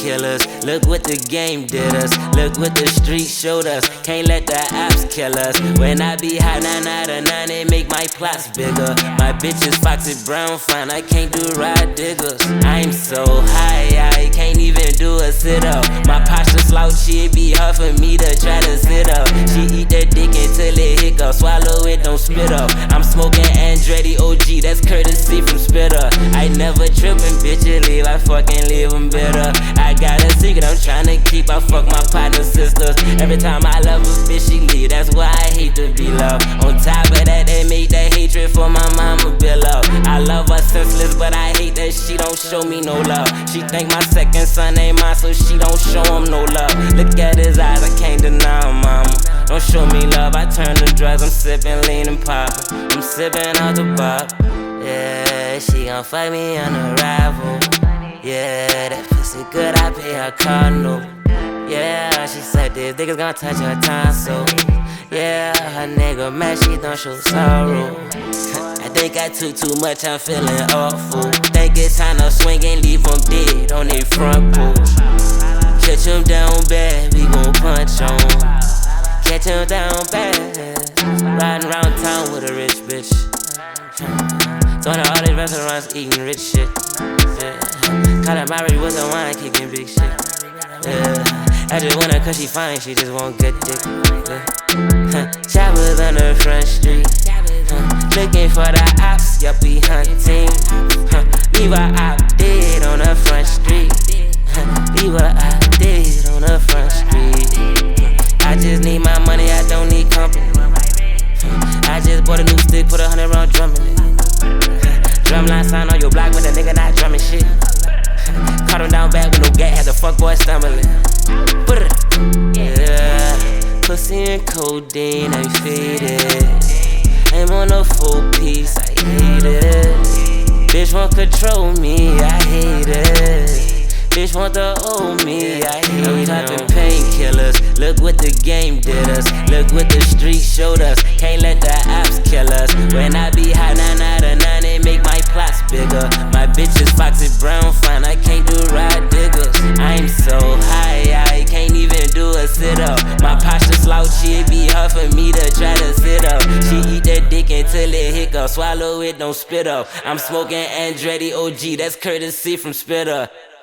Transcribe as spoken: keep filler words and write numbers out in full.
painkillers. Look what the game did us. Look what the streets showed us. Can't let the apps kill us. When I be high, nine out of nine, it make my plots bigger. My bitch is Foxy Brown fine, I can't do ride diggers. I'm so high, I can't even do a sit up. My posture slouchy, it be hard for me to try to sit up. She eat that dick until it hiccup, swallow it, don't spit up. I'm smoking Andretti O G, that's courtesy from Spitter. I never trippin', bitch, you leave, I fucking leave them bitter. I got a secret I'm tryna keep, I fuck my partner sisters. Every time I love a bitch, she leave, that's why I hate to be loved. On top of that, they make that hatred for my mama bill up. I love her senseless, but I hate that she don't show me no love. She think my second son ain't mine, so she don't show him no love. Look at his eyes, I can't deny him, mama. Don't show me love, I turn to drugs, I'm sippin' lean and poppin'. I'm sippin' out the bop. Yeah, she gon' fuck me on the rival. Yeah, that pussy good, I pay her car note. Yeah, she said this nigga's gonna touch her tonsil. Yeah, her nigga mad, she don't show sorrow. I think I took too much, I'm feeling awful. Think it's time to swing and leave them dead on their front porch. Catch him down bad, we gon' punch on. Catch him down bad. Riding around town with a rich bitch. Going to all these restaurants eating rich shit. Yeah. Call her Mary with the wine, kicking big shit. Yeah. I just want her cause she fine, she just want good dick. Yeah. Choppers on the front street. Looking for the ops, yup, we hunting. Leave a op dead on the front street. Leave a op dead on the front street. I just need my money, I don't need company. I just bought a new stick, put a hundred round drum in it. Drumline sign on your block with a nigga not drumming shit. Caught him down bad with no gat, had the fuck boy stumbling. Yeah, pussy and codeine, I faded. I'm on a full piece, I hate it. Bitch want control me, I hate it. Bitch want to owe me, I hate it. I'm poppin' painkillers, look what the game did us. Look what the streets showed us, can't let the apps kill us. When I be high, nine out of nine, it make my plots bigger. My bitch is Foxy Brown fine, I can't do ride diggers. I'm so high, I can't even do a sit up. My posture slouchy, it be hard for me to try to sit up. She eat that dick until it hiccup, swallow it, don't spit up. I'm smoking Andretti O G, that's courtesy from Spitter.